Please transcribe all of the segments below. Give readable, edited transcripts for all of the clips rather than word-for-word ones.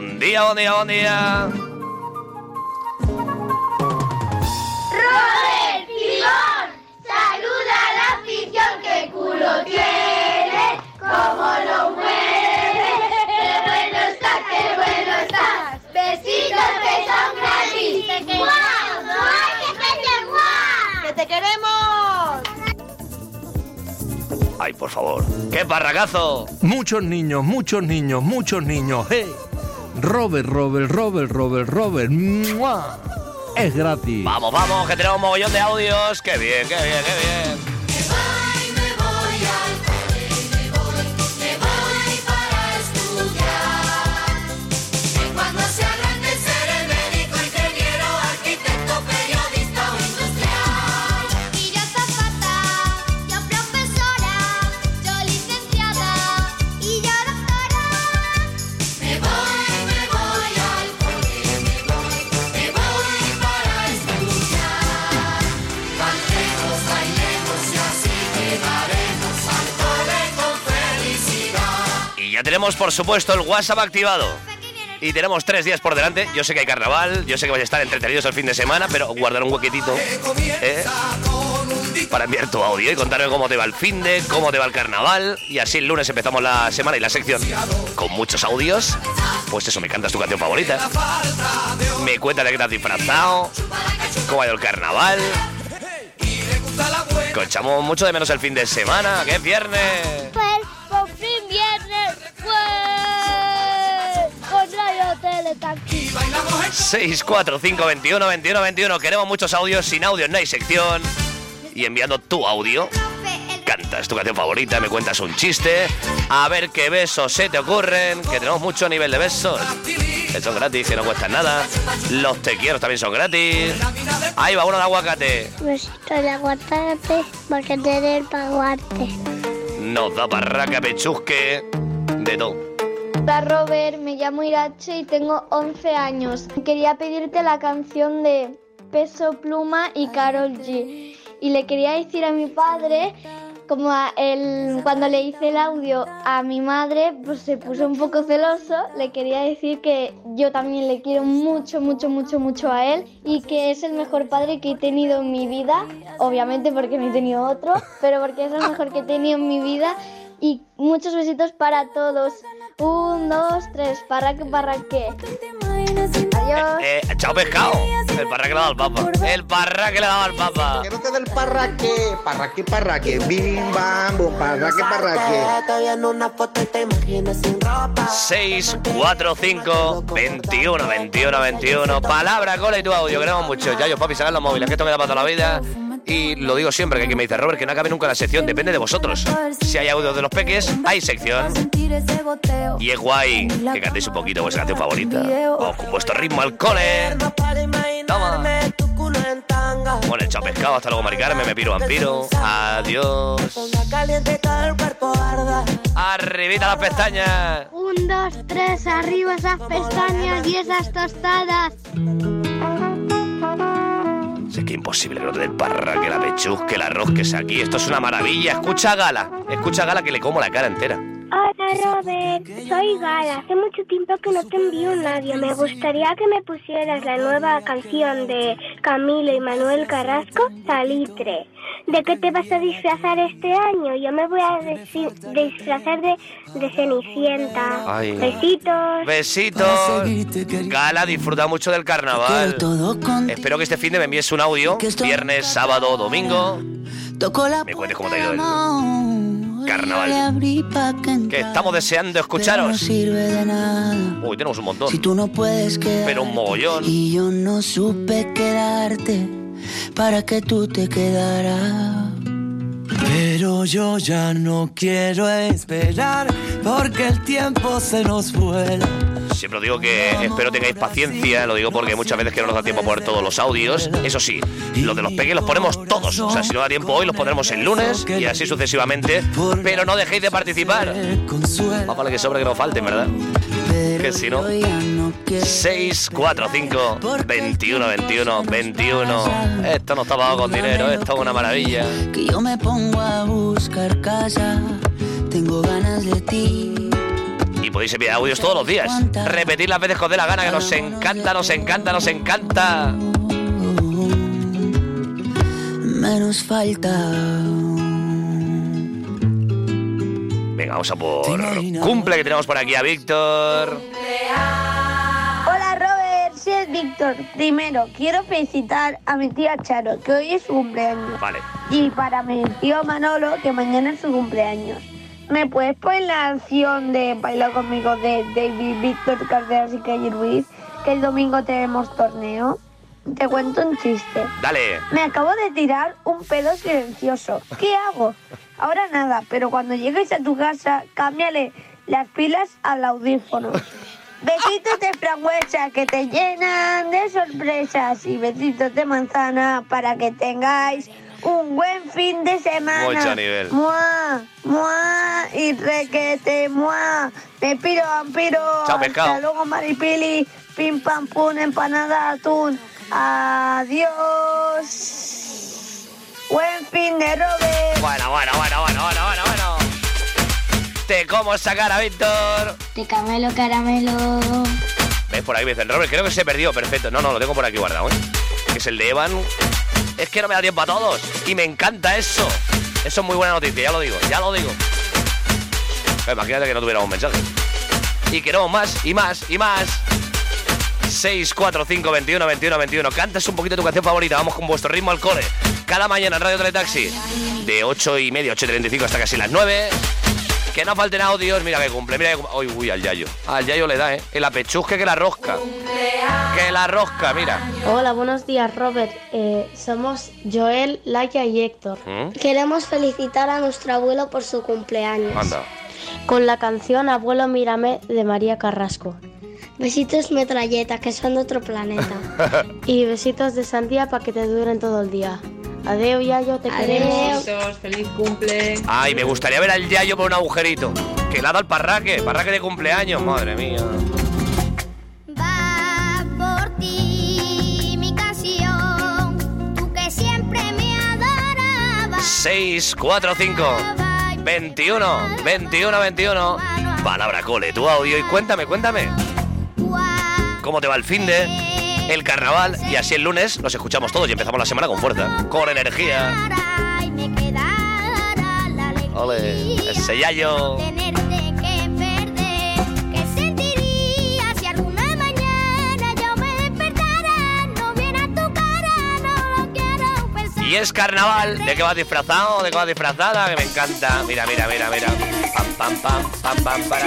Buen día, buen día, buen día. Robert Timón, saluda a la afición, que culo tiene, cómo lo mueve, qué bueno está, qué bueno está. Besitos que son gratis. ¡Guau! ¡Guau! ¡Que te queremos! Ay, por favor, qué parracazo. Muchos niños, muchos niños, muchos niños. ¡Hey! Robert. ¡Mua! Es gratis. Vamos, vamos, que tenemos un mogollón de audios. Qué bien, qué bien, qué bien. Ya tenemos, por supuesto, el WhatsApp activado. Y tenemos 3 días por delante. Yo sé que hay carnaval, yo sé que vais a estar entretenidos el fin de semana, pero guardar un huequetito para enviar tu audio y contarme cómo te va el fin de, cómo te va el carnaval. Y así el lunes empezamos la semana y la sección con muchos audios. Pues eso, me cantas tu canción favorita, me cuentas de qué te has disfrazado, cómo ha ido el carnaval. Que echamos mucho de menos el fin de semana, que es viernes. Pues por fin viernes, con Radio Teletanqui. 645212121. Queremos muchos audios. Sin audios no hay sección. Y enviando tu audio, cantas tu canción favorita, me cuentas un chiste, a ver qué besos se te ocurren, que tenemos mucho nivel de besos, que son gratis, que no cuestan nada. Los te quiero también son gratis. Ahí va uno de aguacate. Besito de aguacate, porque te dé el paguarte. Nos da parraca, pechusque, de todo. Hola Robert, me llamo Irache y tengo 11 años. Quería pedirte la canción de Peso Pluma y Karol G. Y le quería decir a mi padre, como cuando le hice el audio a mi madre, pues se puso un poco celoso. Le quería decir que yo también le quiero mucho, mucho, mucho, mucho a él y que es el mejor padre que he tenido en mi vida. Obviamente porque no he tenido otro, pero porque es el mejor que he tenido en mi vida. Y muchos besitos para todos. 1, 2, 3, parraque. Adiós. Chao pescado. El parraque le ha dado al papa. El parraque le ha dado al papa. Que no te dé el parraque. Parraque. Bim, bam, bum, parraque. 645212121. Palabra, cola y tu audio. Queremos mucho. Ya yo, papi, sacar los móviles, que esto me da para toda la vida. Y lo digo siempre, que aquí me dice Robert que no acabe nunca la sección, depende de vosotros. Si hay audio de los peques, hay sección. Y es guay que cantéis un poquito vuestra canción favorita. O con vuestro ritmo al cole. Toma. Bueno, chao pescado, hasta luego Mari Carmen, me piro vampiro. Adiós. Arribita las pestañas. 1, 2, 3, arriba esas pestañas y esas tostadas. Es que imposible que no te dé el parraque, la pechusque, el arroz que es aquí. Esto es una maravilla. Escucha a Gala que le como la cara entera. Hola Robert, soy Gala. Hace mucho tiempo que no te envío un audio. Me gustaría que me pusieras la nueva canción de Camilo y Manuel Carrasco, Salitre. ¿De qué te vas a disfrazar este año? Yo me voy a disfrazar de Cenicienta. Ay. Besitos. Gala, disfruta mucho del carnaval. Espero que este fin de me envíes un audio. Viernes, sábado, domingo. Me cuentes cómo te ha ido el carnaval. Que estamos deseando escucharos. Uy, tenemos un montón. Pero un mogollón. Y yo no supe quedarte para que tú te quedaras. Pero yo ya no quiero esperar porque el tiempo se nos vuela. Siempre os digo que espero tengáis paciencia. Lo digo porque muchas veces que no nos da tiempo a poner todos los audios. Eso sí, los de los peques los ponemos todos. O sea, si no da tiempo hoy, los pondremos el lunes y así sucesivamente. Pero no dejéis de participar. Más vale que sobre que no falten, ¿verdad? Que si no... 645212121. Esto no está pagado con dinero, esto es una maravilla. Que yo me pongo a buscar casa, tengo ganas de ti. Y Y podéis enviar audios todos los días. Repetir las veces que os dé la gana, que nos encanta, nos encanta, nos encanta. Menos falta. Venga, vamos a por cumple, que tenemos por aquí a Víctor. Hola Robert, soy Víctor. Primero, quiero felicitar a mi tía Charo, que hoy es su cumpleaños. Vale. Y para mi tío Manolo, que mañana es su cumpleaños. ¿Me puedes poner la canción de Baila conmigo de David, Víctor, Cardenas y Calle Ruiz? Que el domingo tenemos torneo. Te cuento un chiste. Dale. Me acabo de tirar un pedo silencioso. ¿Qué hago? Ahora nada, pero cuando llegues a tu casa, cámbiale las pilas al audífono. Besitos de frangüesa que te llenan de sorpresas y besitos de manzana para que tengáis un buen fin de semana. Mucho nivel. ¡Mua! ¡Mua! Y requete, ¡mua! Me piro, vampiro. Chao, pescado. Hasta luego, Maripili. Pim, pam, pum, empanada, atún. Adiós. Buen fin de Robert. Bueno. Te como esa cara, Víctor. De caramelo. ¿Ves? Por ahí me dicen, Robert, creo que se perdió. Perfecto. No, lo tengo por aquí guardado, ¿eh? Que es el de Evan. Es que no me da tiempo a todos. Y me encanta eso. Eso es muy buena noticia, ya lo digo. Imagínate que no tuviéramos mensajes. Y queremos más, y más. 645 21 21 21. Cantas un poquito tu canción favorita. Vamos con vuestro ritmo al cole. Cada mañana en Radio Teletaxi. De 8:30, 8:35 hasta casi las 9. Que no falten audios. Mira que cumple. Uy, al Yayo. Al Yayo le da, ¿eh? El apechusque que la rosca. Mira. Hola, buenos días, Robert. Somos Joel, Laia y Héctor. Queremos felicitar a nuestro abuelo por su cumpleaños. Anda. Con la canción Abuelo Mírame de María Carrasco. Besitos metralletas, que son de otro planeta. Y besitos de sandía para que te duren todo el día. Adeu, Yayo, te queremos. Besitos, feliz cumple. Ay, me gustaría ver al Yayo por un agujerito. Que le ha dado el parraque de cumpleaños. Madre mía. Va por ti mi canción, tú que siempre me adorabas. 645 21 Palabra cole, tu audio y cuéntame. ¿Cómo te va el finde? El carnaval, y así el lunes nos escuchamos todos y empezamos la semana con fuerza, con energía. Ole, ese Yayo. Y es carnaval. ¿De qué vas disfrazado? ¿De qué vas disfrazada? Que me encanta. Mira. Pam, para.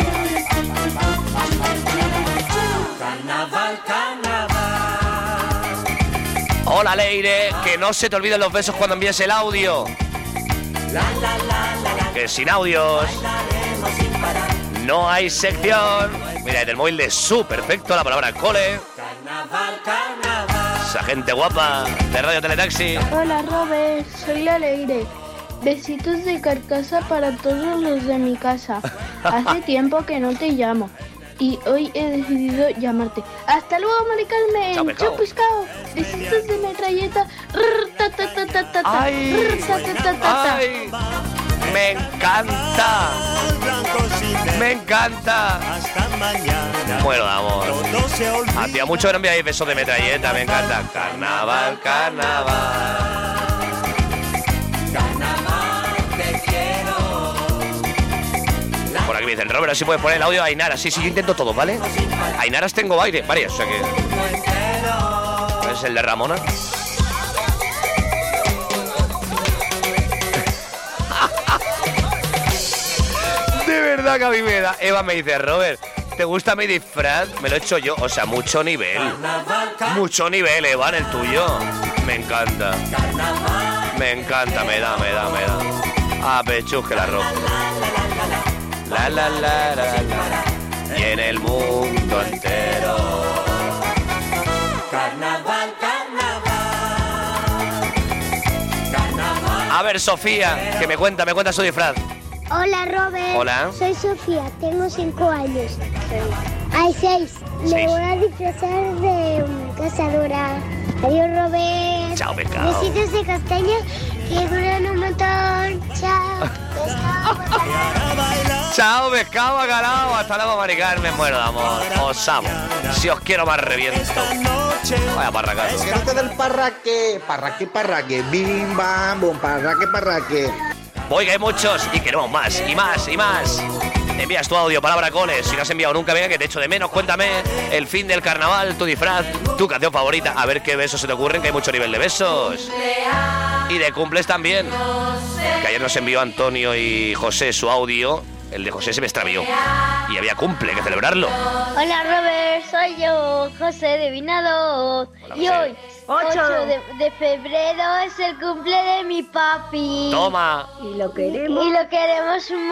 Carnaval. Hola, Leire. Que no se te olviden los besos cuando envíes el audio. Que sin audios no hay sección. Mira, desde el móvil de su perfecto la palabra cole. Esa gente guapa de Radio Teletaxi. Hola Robert, soy la Leire. Besitos de carcasa para todos los de mi casa. Hace tiempo que no te llamo y hoy he decidido llamarte. Hasta luego, Mari Carmen. Chao, pescado. Besitos de metralleta. Ay. Me encanta. Bueno, amor. Hacía mucho que no enviáis besos de metralleta. Me encanta. Carnaval. Te quiero. Por aquí me dicen, Robert, si puedes poner el audio a Ainara. Sí, yo intento todo, ¿vale? Ainaras tengo varias, o sea que... ¿Es el de Ramona? De verdad que a mí me da. Eva me dice, Robert, ¿te gusta mi disfraz? Me lo he hecho yo. O sea, mucho nivel, Eva, en el tuyo. Me encanta, me da. Ah, pechus, que la ropa. La. Y en el mundo entero. Carnaval. A ver, Sofía, que me cuenta su disfraz. Hola, Robert. Hola. Soy Sofía, tengo 5 años. Hay 6. Me voy a disfrazar de cazadora. Adiós, Robert. Chao, pescado. Besitos de castaña que duran un montón. Chao. Chao, pescado bacalao. Hasta luego, Mari Carmen. Muero de amor. Os amo. Si os quiero más reviento. Vaya parracazo. Que no te del parraque. Parraque. Bim, bam, bum, parraque. Oiga, hay muchos y queremos más, y más, y más. Envías tu audio, palabra coles. Si no has enviado nunca, venga, que te echo de menos. Cuéntame el fin del carnaval, tu disfraz, tu canción favorita. A ver qué besos se te ocurren, que hay mucho nivel de besos. Y de cumples también. Que ayer nos envió Antonio y José su audio. El de José se me extravió. Y había cumple, hay que celebrarlo. Hola Robert, soy yo, José de Vinado. Hola, Y José. hoy, 8 de febrero, es el cumple de mi papi. Toma. Y lo queremos. Y lo queremos un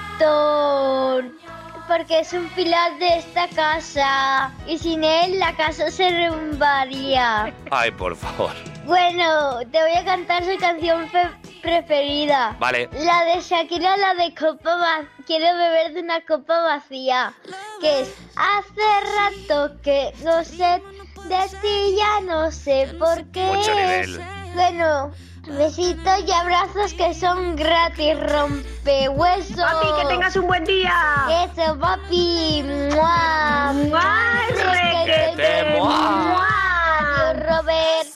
montón. Porque es un pilar de esta casa. Y sin él la casa se derrumbaría. Ay, por favor. Bueno, te voy a cantar su canción preferida. Vale. La de Shakira, la de copa vacía. Quiero beber de una copa vacía. Que es: hace rato que no sé de ti, ya no sé por qué. Mucho nivel. Bueno, besitos y abrazos que son gratis, rompehuesos. Papi, que tengas un buen día. Eso, papi. ¡Mua! ¡Mua! ¡Requete, mua! Adiós, Robert.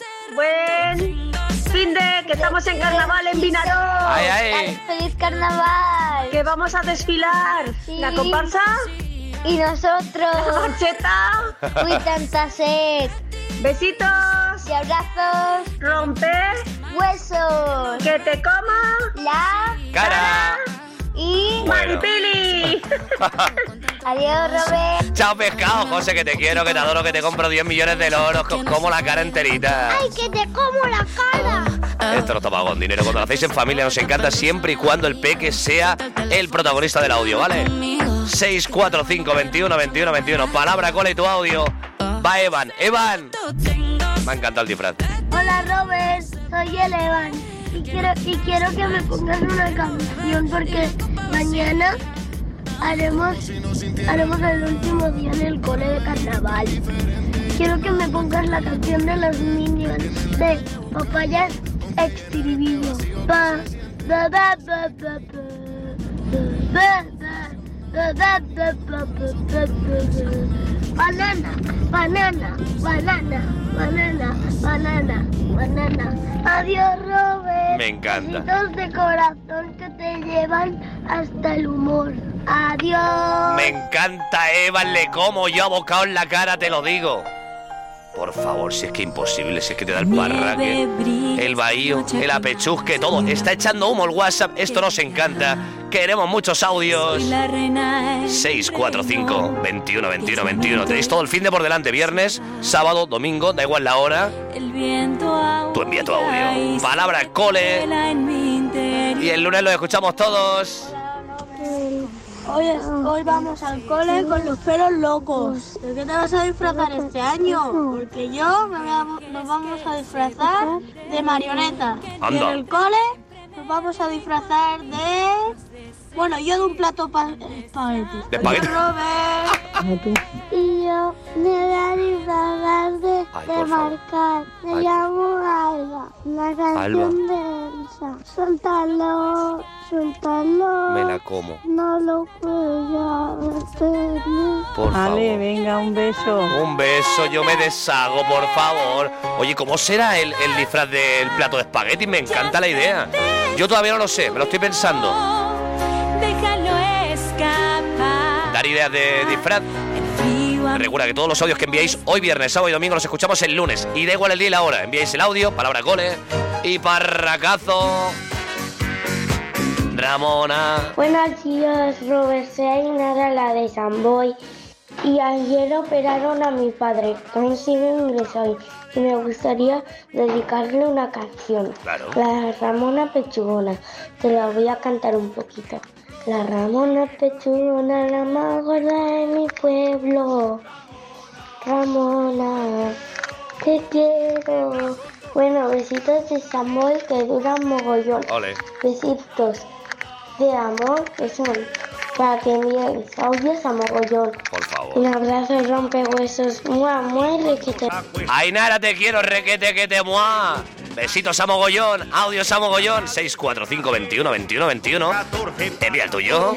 Buen fin de que estamos en carnaval en Vinaró. Ay. ¡Feliz carnaval! Que vamos a desfilar. Sí. La comparsa, Y nosotros. la marcheta. Uy, tanta sed. Besitos. Y abrazos. Romper. Huesos. Que te coma. La. Cara. Y. Bueno. Maripili. Adiós, Robert. Chao, pescado, José, que te quiero, que te adoro, que te compro 10 millones de loros, que os como la cara enterita. ¡Ay, que te como la cara! Esto no está pago con dinero. Cuando lo hacéis en familia nos encanta siempre y cuando el peque sea el protagonista del audio, ¿vale? 645 21 21 21. Palabra, cola y tu audio. Va Evan. Evan. Me ha encantado el disfraz. Hola, Robert. Soy el Evan. Y quiero que me pongas una canción porque mañana haremos el último día en el cole de carnaval. Quiero que me pongas la canción de los Minions de Papayas Extrivido. Banana, banana, banana, banana, banana, banana. Adiós, Robert. Me encanta. Besitos de corazón que te llevan hasta el humor. Adiós. Me encanta, Evan, le como yo abocado en la cara, te lo digo. Por favor, si es que imposible, si es que te da el parraque, el bahío, el apechusque, todo. Está echando humo el WhatsApp, esto nos encanta. Queremos muchos audios. 645 21 21 21. Tenéis todo el fin de por delante, viernes, sábado, domingo, da igual la hora. Tú envía tu audio. Palabra cole. Y el lunes lo escuchamos todos. Hoy vamos al cole con los pelos locos. ¿De qué te vas a disfrazar este año? Porque nos vamos a disfrazar de marioneta. Anda. Y en el cole nos vamos a disfrazar de... Bueno, yo de un plato espagueti. ¿De espagueti? Robert. Y yo me voy a disfrazar de por favor. marcar. Me Ay. llamo Alba. La canción de Elsa. Suéltalo, suéltalo. Me la como. No lo puedo retener. Por favor. venga, un beso. Un beso, yo me deshago, por favor. Oye, ¿cómo será el disfraz del plato de espagueti? Me encanta la idea. Yo todavía no lo sé, me lo estoy pensando. Déjalo escapar. Dar ideas de disfraz. Recuerda que todos los audios que enviáis hoy viernes, sábado y domingo los escuchamos el lunes. Y da igual el día y la hora. Enviáis el audio, palabra cole y parracazo. Ramona. Buenos días, Robert. Soy Ainara, la de San Boy. Y ayer operaron a mi padre. Consigo ingresar. Y me gustaría dedicarle una canción. Claro. La Ramona Pechugona. Te la voy a cantar un poquito. La Ramona Pechugona, la más gorda de mi pueblo. Ramona, te quiero. Bueno, besitos de San Boy que duran mogollón. Ole. Besitos de amor que son para que envíes audios a mogollón. Por favor. Un abrazo rompehuesos. Mua, muere que te... Ainara, te quiero, requete, que te muá. Besitos a mogollón, audios a mogollón. 645 21 21 21. Envía el tuyo.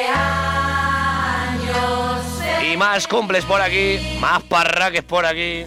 Y más cumples por aquí, más parraques por aquí.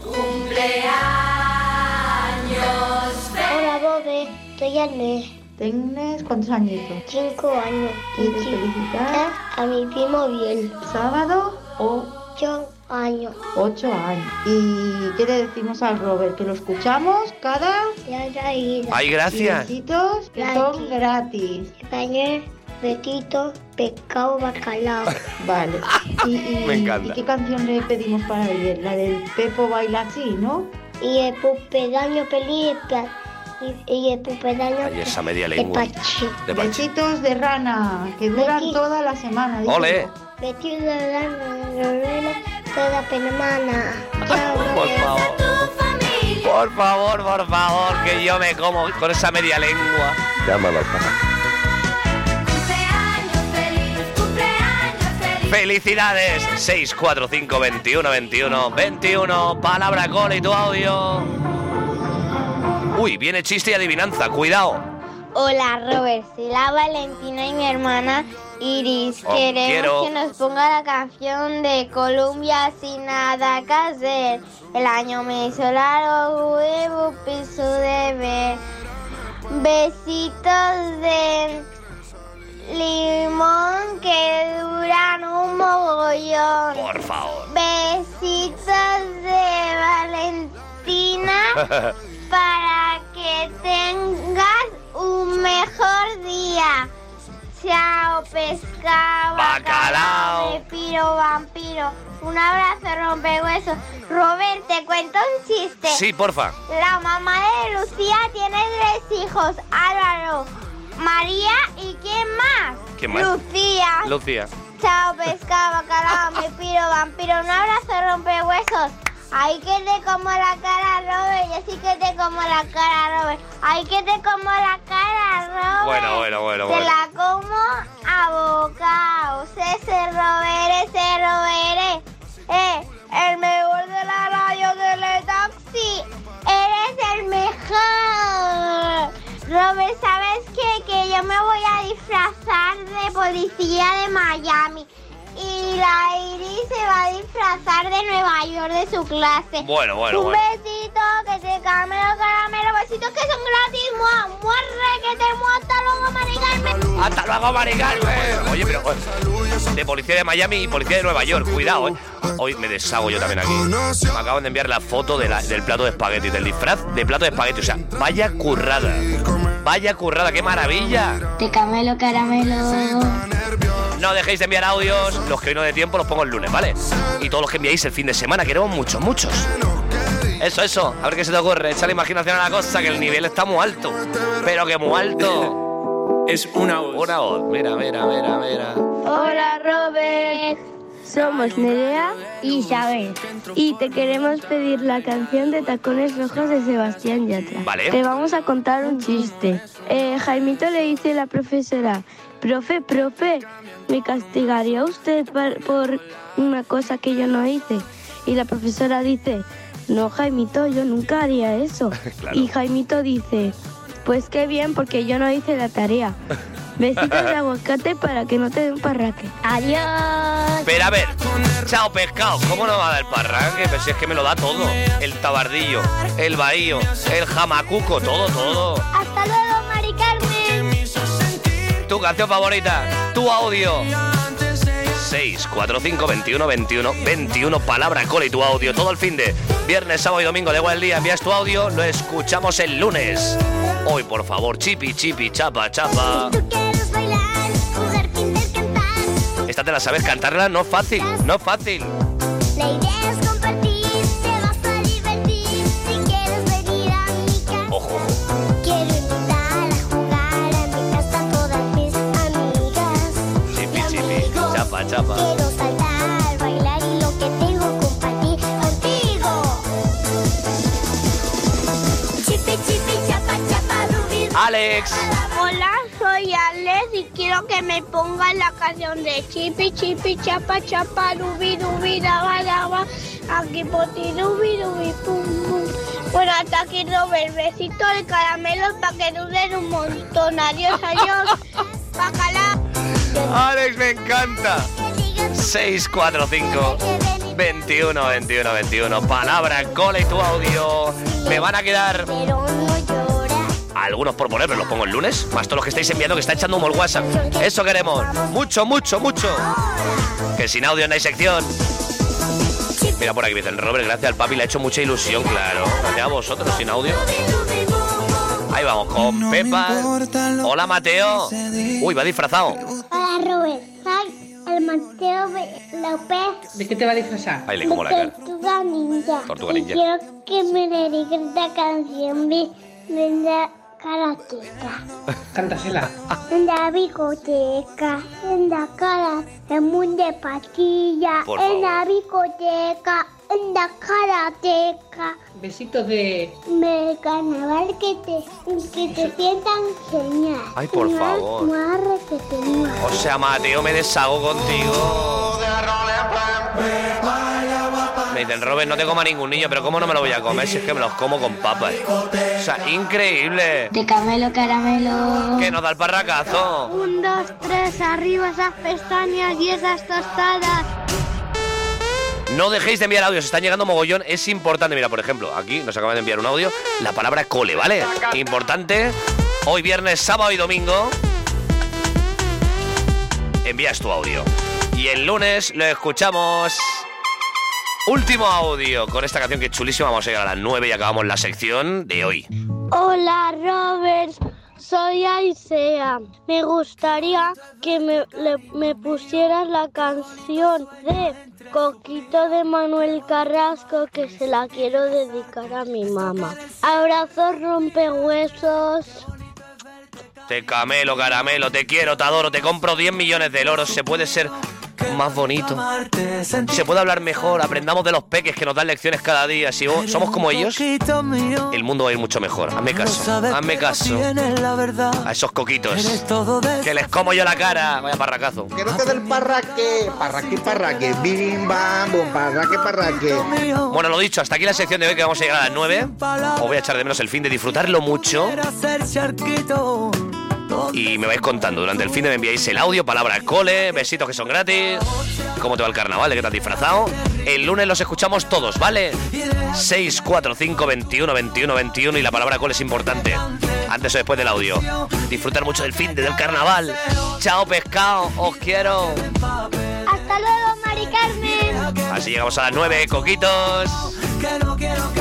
Hola, Bobe. Soy Ernest. ¿Tienes cuántos añitos? 5 años. ¿Quieres felicitar a mi primo Biel? sábado o 8 años. 8 años? ¿Y qué le decimos al Robert? Que lo escuchamos cada... Ay, gracias. Besitos que son gratis. Español, betito, pescado, bacalao. Vale. Me encanta. ¿Y qué canción le pedimos para Biel? La del Pepo baila así, ¿no? Y el pupedaño película. Y el pupedaño Ay, esa media lengua. De Pachi. Besitos de rana, que duran toda la semana. Dice. ¡Ole! Besitos de rana, toda semana. Por favor. Por favor, por favor, que yo me como con esa media lengua. Llámalo, ¡felicidades! 645 21 21 21. Palabra cola y tu audio. Uy, viene chiste y adivinanza, cuidado. Hola, Robert, soy la Valentina y mi hermana Iris. Oh, Queremos quiero. que nos ponga la canción de Colombia sin nada que hacer. El año me hizo largo, huevo, piso de ver. Besitos de limón que duran un mogollón. Por favor. Besitos de Valentina. Para que tengas un mejor día. Chao, pescado, Bacalao. me piro, vampiro. Un abrazo, rompehuesos. Robert, te cuento un chiste. Sí, porfa. La mamá de Lucía tiene 3 hijos. Álvaro, María y ¿quién más? ¿Quién más? Lucía. Lucía. Chao, pescado, bacalao, me piro, vampiro. Un abrazo, rompehuesos. Ay, que te como la cara, Robert. Yo sí que te como la cara, Robert. Ay, que te como la cara, Robert. Bueno. Te la como a bocaos. Ese Robert. El mejor de la radio del taxi. Eres el mejor. Robert, ¿sabes qué? Que yo me voy a disfrazar de policía de Miami. Y la Iris se va a disfrazar de Nueva York de su clase. Bueno. Un besito, que te caramelo, besitos que son gratis. Muerre, que te muerta, hasta luego, Mari Carmen. ¡Hasta luego, Mari Carmen! Oye, pero de policía de Miami y policía de Nueva York, cuidado, ¿eh? Hoy me deshago yo también aquí. Me acaban de enviar la foto del plato de espagueti, del disfraz de plato de espagueti. O sea, vaya currada. Vaya currada, qué maravilla. Te caramelo. No dejéis de enviar audios. Los que hoy no de tiempo los pongo el lunes, ¿vale? Y todos los que enviáis el fin de semana, queremos muchos. Eso. A ver qué se te ocurre. Echa la imaginación a la cosa, que el nivel está muy alto. Pero que muy alto. Es una voz. Una voz. Mira. Hola, Robert. Somos Nerea y Isabel y te queremos pedir la canción de Tacones Rojos de Sebastián Yatra. Vale. Te vamos a contar un chiste. Jaimito le dice a la profesora: profe, ¿me castigaría usted por una cosa que yo no hice? Y la profesora dice: no, Jaimito, yo nunca haría eso. Claro. Y Jaimito dice: pues qué bien, porque yo no hice la tarea. Besitos de aguacate para que no te dé un parraque. Adiós. Pero a ver, chao pescado, ¿cómo no va a dar parraque? Pero si es que me lo da todo. El tabardillo, el bahío, el jamacuco, todo. Hasta luego, Mari Carmen. Tu canción favorita, tu audio. 645 21 21 21, palabra cola y tu audio. Todo el fin de viernes, sábado y domingo de igual día. Envías tu audio, lo escuchamos el lunes. Hoy, por favor, chipi, chapa. Esta te la sabes cantarla, no es fácil. La idea es compartir, te vas a divertir. Si quieres venir a mi casa, Ojo. quiero invitar a jugar a mi casa todas mis amigas. Chipi, chapa. Quiero saltar, bailar y lo que tengo compartir contigo. Chipi, chapa, rubi. Alex. Hola, soy Alex y quiero que me pongan la canción de Chipi, chapa, rubi, daba. aquí potirubirubi pum pum. Bueno, hasta aquí Robert, besito de caramelos para que duren un montón. Adiós, adiós. Bacalao. Alex, me encanta. 645 21 21 21. Palabra, cole y tu audio. Me van a quedar algunos por poner, pero los pongo el lunes. Más todos los que estáis enviando, que está echando humo el WhatsApp. Eso queremos. Mucho, mucho, mucho. Que sin audio no hay sección. Mira por aquí, me dicen, Robert, gracias al papi, le ha hecho mucha ilusión, claro. Gracias a vosotros, sin audio. Ahí vamos, con Pepa. Hola, Mateo. Uy, va disfrazado. Hola, Robert. Soy el Mateo López. ¿De qué te va a disfrazar? Ahí le como la cara. Tortuga Ninja. Tortuga Ninja. Y quiero que me dediques esta canción de la karateca. Cántasela. En la biblioteca, en la cara, en mundo de patilla, Por en favor. la biblioteca, en la karateca. Besitos de... Me carnaval que te sientan genial. Ay, por favor. O sea, Mateo, me deshago contigo. Me dicen, Robert, no te coma ningún niño, pero ¿cómo no me lo voy a comer si es que me los como con papas? O sea, increíble. De caramelo, caramelo. Que nos da el parracazo. 1, 2, 3, arriba esas pestañas y esas tostadas. No dejéis de enviar audios, están llegando mogollón, es importante. Mira, por ejemplo, aquí nos acaban de enviar un audio, la palabra cole, ¿vale? Importante. Hoy viernes, sábado y domingo envías tu audio. Y el lunes lo escuchamos. Último audio con esta canción que es chulísima. Vamos a llegar a las 9 y acabamos la sección de hoy. Hola, Robert. Soy Aisea. Me gustaría que me pusieras la canción de Coquito de Manuel Carrasco, que se la quiero dedicar a mi mamá. Abrazos, rompehuesos. Te camelo, caramelo, te quiero, te adoro, te compro 10 millones de loros. Se puede ser más bonito, se puede hablar mejor. Aprendamos de los peques que nos dan lecciones cada día. Si somos como ellos, el mundo va a ir mucho mejor. Hazme caso, hazme caso a esos coquitos, que les como yo la cara. Vaya parracazo. Que no te dé el parraque, parraque, bim, bam, bum, parraque. Bueno, lo dicho, hasta aquí la sección de hoy, que vamos a llegar a las 9. Os voy a echar de menos el fin de disfrutarlo mucho. Y me vais contando durante el fin de, me enviáis el audio, palabra cole, besitos que son gratis, cómo te va el carnaval, de qué te has disfrazado. El lunes los escuchamos todos, ¿vale? 645 21 21 21 y la palabra cole es importante. Antes o después del audio. Disfrutar mucho del fin de, del carnaval. Chao, pescado, os quiero. Hasta luego, Mari Carmen. Así llegamos a las 9, coquitos. Que no quiero que